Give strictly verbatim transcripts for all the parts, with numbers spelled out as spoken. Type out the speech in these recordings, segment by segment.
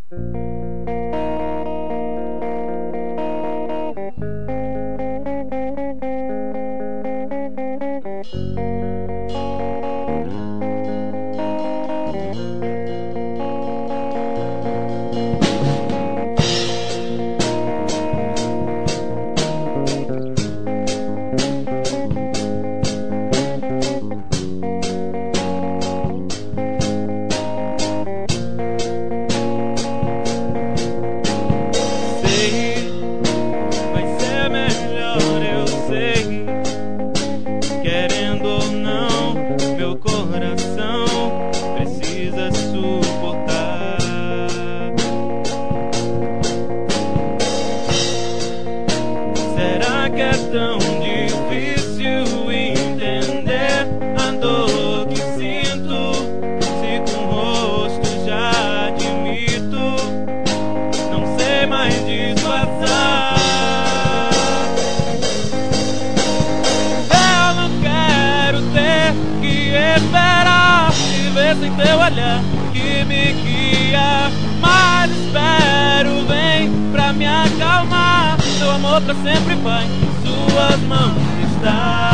Sem teu olhar que me guia, mas espero, vem pra me acalmar. Seu amor pra sempre vai em suas mãos está.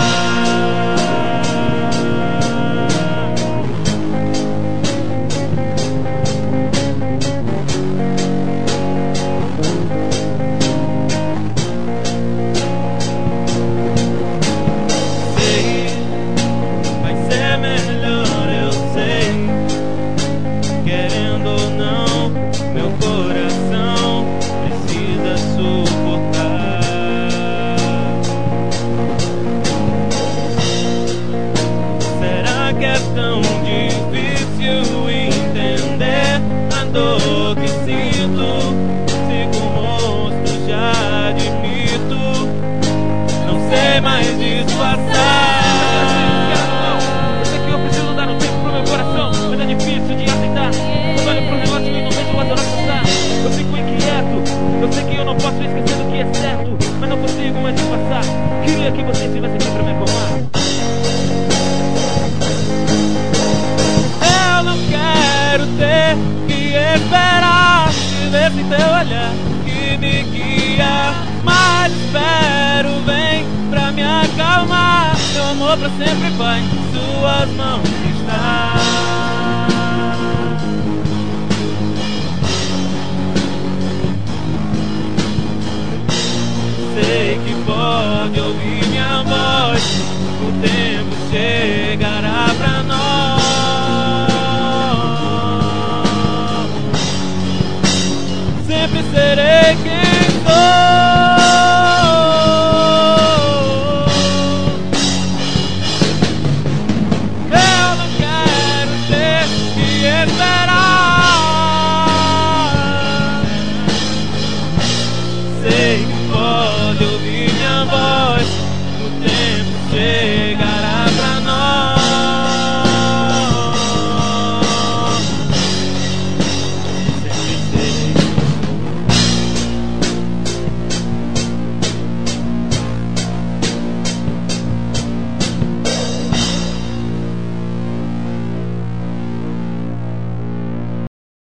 É tão difícil entender a dor que sinto. Se com o rosto já admito, não sei mais disfarçar. Eu sei que eu preciso dar um tempo pro meu coração, mas é difícil de aceitar. Eu olho pro relógio e não vejo a hora passar. Eu fico inquieto, eu sei que eu não posso esquecer do que é certo, mas não consigo mais disfarçar. Queria que você estivesse aqui pra me acalmar. Quero ter que esperar, te ver sem teu olhar que me guia, mas espero, vem pra me acalmar. Meu amor pra sempre vai em suas mãos está. Sei que pode ouvir